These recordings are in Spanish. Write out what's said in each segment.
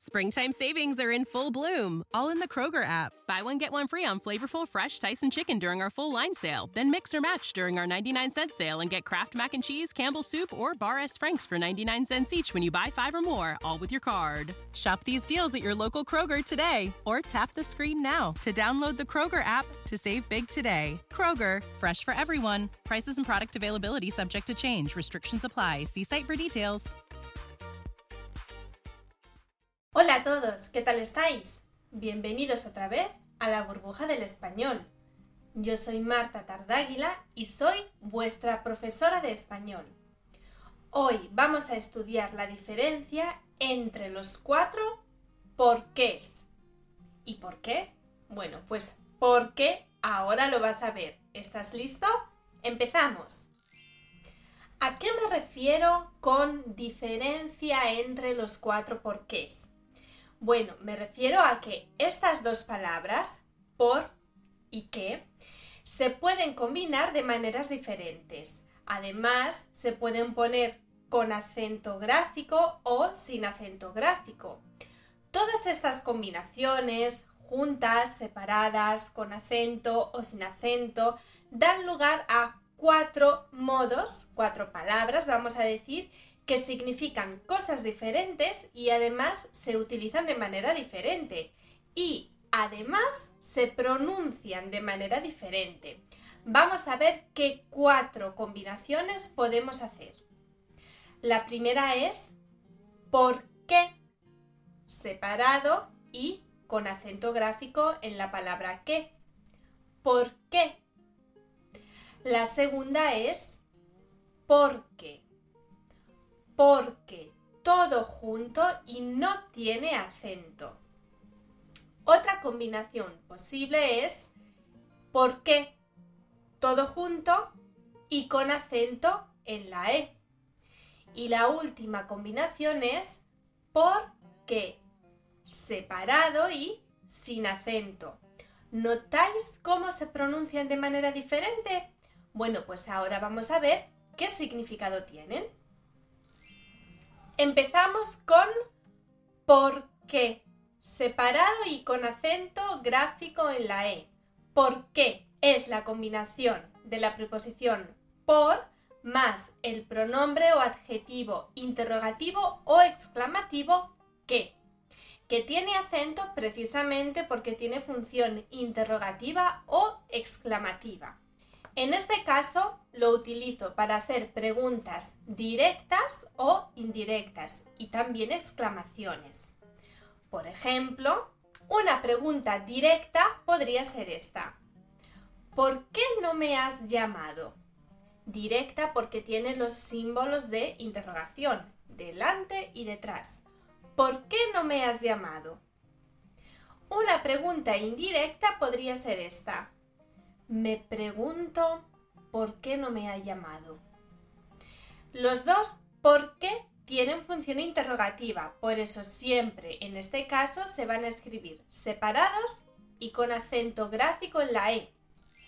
Springtime savings are in full bloom, all in the Kroger app. Buy one, get one free on flavorful, fresh Tyson chicken during our full line sale. Then mix or match during our 99-cent sale and get Kraft Mac and Cheese, Campbell's Soup, or Bar S. Frank's for 99 cents each when you buy 5 or more, all with your card. Shop these deals at your local Kroger today, or tap the screen now to download the Kroger app to save big today. Kroger, fresh for everyone. Prices and product availability subject to change. Restrictions apply. See site for details. Hola a todos, ¿qué tal estáis? Bienvenidos otra vez a la burbuja del español. Yo soy Marta Tardáguila y soy vuestra profesora de español. Hoy vamos a estudiar la diferencia entre los 4 porqués. ¿Y por qué? Bueno, pues porque ahora lo vas a ver. ¿Estás listo? ¡Empezamos! ¿A qué me refiero con diferencia entre los 4 porqués? Bueno, me refiero a que estas dos palabras, por y qué, se pueden combinar de maneras diferentes. Además, se pueden poner con acento gráfico o sin acento gráfico. Todas estas combinaciones, juntas, separadas, con acento o sin acento, dan lugar a 4 modos, 4 palabras, vamos a decir, que significan cosas diferentes y además se utilizan de manera diferente y además se pronuncian de manera diferente. Vamos a ver qué 4 combinaciones podemos hacer. La primera es ¿por qué? Separado y con acento gráfico en la palabra qué. ¿Por qué? La segunda es porque. Porque, todo junto y no tiene acento. Otra combinación posible es ¿por qué? Todo junto y con acento en la E. Y la última combinación es ¿por qué? Separado y sin acento. ¿Notáis cómo se pronuncian de manera diferente? Bueno, pues ahora vamos a ver qué significado tienen. Empezamos con ¿por qué? Separado y con acento gráfico en la E. ¿Por qué? Es la combinación de la preposición por más el pronombre o adjetivo interrogativo o exclamativo que tiene acento precisamente porque tiene función interrogativa o exclamativa. En este caso lo utilizo para hacer preguntas directas o indirectas y también exclamaciones. Por ejemplo, una pregunta directa podría ser esta. ¿Por qué no me has llamado? Directa porque tiene los símbolos de interrogación, delante y detrás. ¿Por qué no me has llamado? Una pregunta indirecta podría ser esta. Me pregunto ¿por qué no me ha llamado? Los dos ¿por qué? Tienen función interrogativa, por eso siempre en este caso se van a escribir separados y con acento gráfico en la E.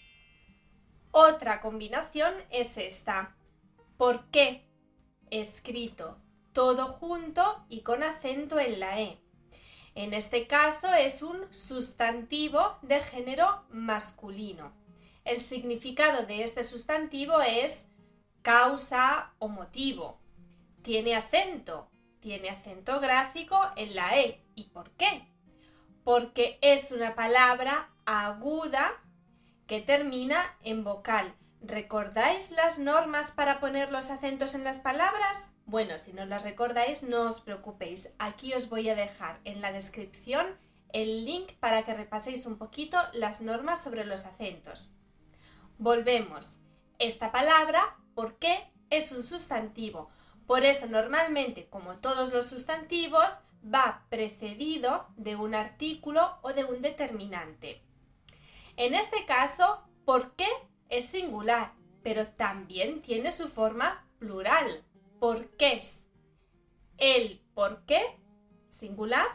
Otra combinación es esta. ¿Por qué? Escrito todo junto y con acento en la E. En este caso es un sustantivo de género masculino. El significado de este sustantivo es causa o motivo. Tiene acento gráfico en la E. ¿Y por qué? Porque es una palabra aguda que termina en vocal. ¿Recordáis las normas para poner los acentos en las palabras? Bueno, si no las recordáis, no os preocupéis. Aquí os voy a dejar en la descripción el link para que repaséis un poquito las normas sobre los acentos. Volvemos. Esta palabra, ¿por qué? Es un sustantivo. Por eso normalmente, como todos los sustantivos, va precedido de un artículo o de un determinante. En este caso, ¿por qué? Es singular, pero también tiene su forma plural. Porqués. El por qué, singular.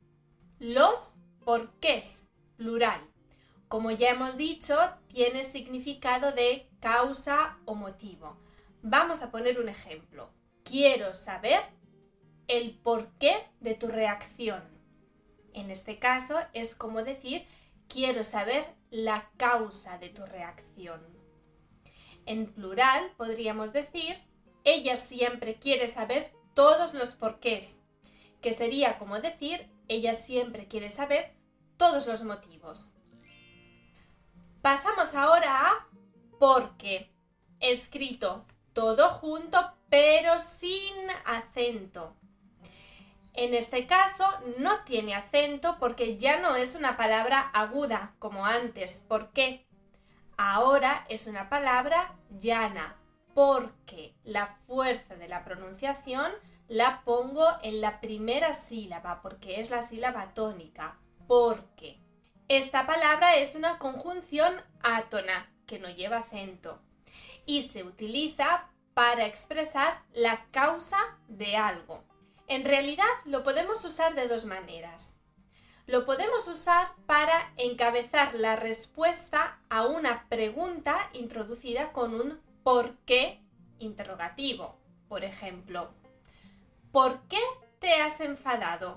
Los porqués, plural. Como ya hemos dicho, tiene significado de causa o motivo. Vamos a poner un ejemplo. Quiero saber el porqué de tu reacción. En este caso es como decir, quiero saber la causa de tu reacción. En plural podríamos decir, ella siempre quiere saber todos los porqués, que sería como decir, ella siempre quiere saber todos los motivos. Pasamos ahora a porque, escrito todo junto pero sin acento. En este caso no tiene acento porque ya no es una palabra aguda como antes. ¿Por qué? Ahora es una palabra llana porque la fuerza de la pronunciación la pongo en la primera sílaba porque es la sílaba tónica. Porque. Esta palabra es una conjunción átona que no lleva acento y se utiliza para expresar la causa de algo. En realidad lo podemos usar de dos maneras. Lo podemos usar para encabezar la respuesta a una pregunta introducida con un ¿por qué? Interrogativo. Por ejemplo, ¿por qué te has enfadado?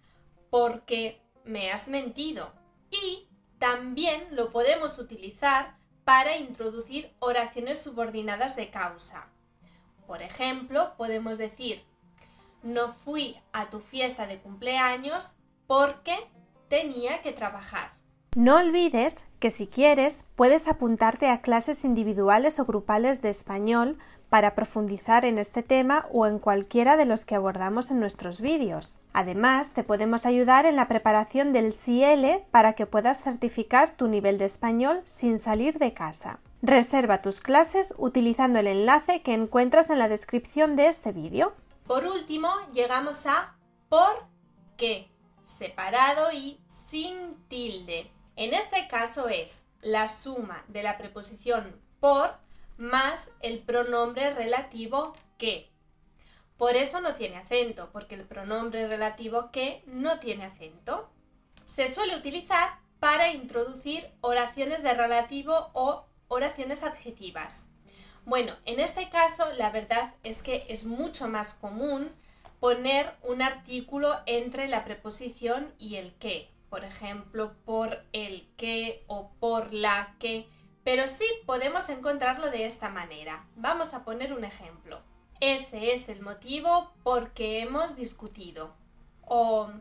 Porque me has mentido. Y también lo podemos utilizar para introducir oraciones subordinadas de causa. Por ejemplo, podemos decir, no fui a tu fiesta de cumpleaños porque tenía que trabajar. No olvides que si quieres puedes apuntarte a clases individuales o grupales de español para profundizar en este tema o en cualquiera de los que abordamos en nuestros vídeos. Además, te podemos ayudar en la preparación del CL para que puedas certificar tu nivel de español sin salir de casa. Reserva tus clases utilizando el enlace que encuentras en la descripción de este vídeo. Por último, llegamos a por qué, separado y sin tilde. En este caso es la suma de la preposición por más el pronombre relativo que. Por eso no tiene acento, porque el pronombre relativo que no tiene acento. Se suele utilizar para introducir oraciones de relativo o oraciones adjetivas. Bueno, en este caso la verdad es que es mucho más común poner un artículo entre la preposición y el que. Por ejemplo, por el que o por la que. Pero sí podemos encontrarlo de esta manera. Vamos a poner un ejemplo. Ese es el motivo por que hemos discutido. O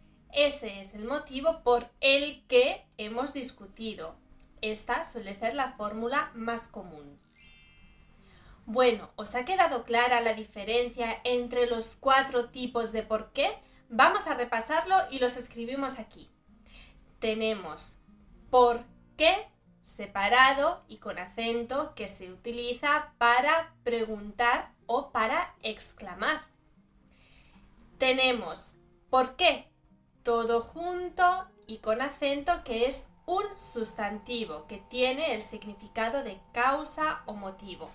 ese es el motivo por el que hemos discutido. Esta suele ser la fórmula más común. Bueno, ¿os ha quedado clara la diferencia entre los 4 tipos de por qué? Vamos a repasarlo y los escribimos aquí. Tenemos por qué separado y con acento que se utiliza para preguntar o para exclamar. Tenemos por qué todo junto y con acento que es un sustantivo que tiene el significado de causa o motivo.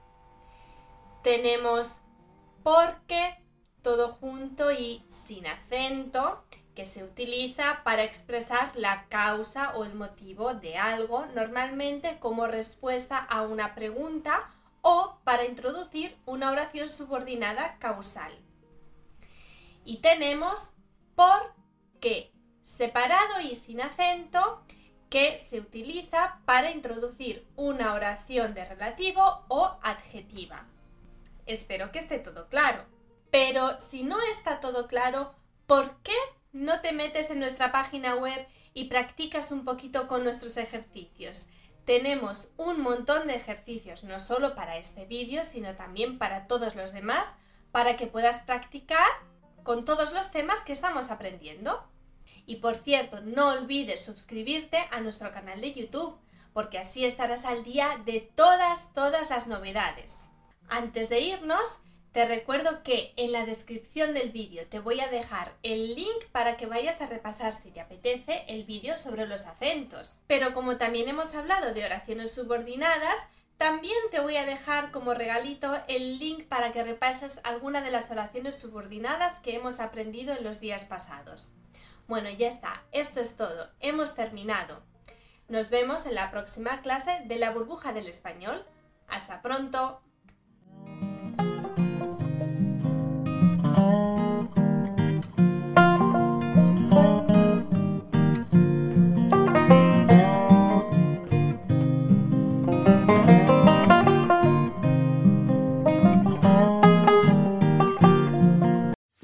Tenemos por qué todo junto y sin acento que se utiliza para expresar la causa o el motivo de algo, normalmente como respuesta a una pregunta o para introducir una oración subordinada causal. Y tenemos por qué, separado y sin acento, que se utiliza para introducir una oración de relativo o adjetiva. Espero que esté todo claro. Pero si no está todo claro, ¿por qué no te metes en nuestra página web y practicas un poquito con nuestros ejercicios? Tenemos un montón de ejercicios, no solo para este vídeo, sino también para todos los demás, para que puedas practicar con todos los temas que estamos aprendiendo. Y por cierto, no olvides suscribirte a nuestro canal de YouTube, porque así estarás al día de todas las novedades. Antes de irnos, te recuerdo que en la descripción del vídeo te voy a dejar el link para que vayas a repasar, si te apetece, el vídeo sobre los acentos. Pero como también hemos hablado de oraciones subordinadas, también te voy a dejar como regalito el link para que repases alguna de las oraciones subordinadas que hemos aprendido en los días pasados. Bueno, ya está, esto es todo, hemos terminado. Nos vemos en la próxima clase de la burbuja del español. ¡Hasta pronto!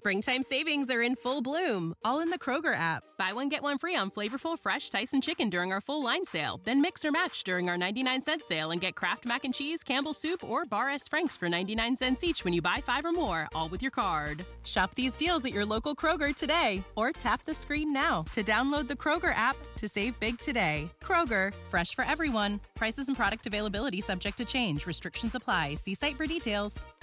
Springtime savings are in full bloom, all in the Kroger app. Buy one, get one free on flavorful, fresh Tyson chicken during our full line sale. Then mix or match during our 99-cent sale and get Kraft Mac and Cheese, Campbell's Soup, or Bar S. Frank's for 99 cents each when you buy 5 or more, all with your card. Shop these deals at your local Kroger today, or tap the screen now to download the Kroger app to save big today. Kroger, fresh for everyone. Prices and product availability subject to change. Restrictions apply. See site for details.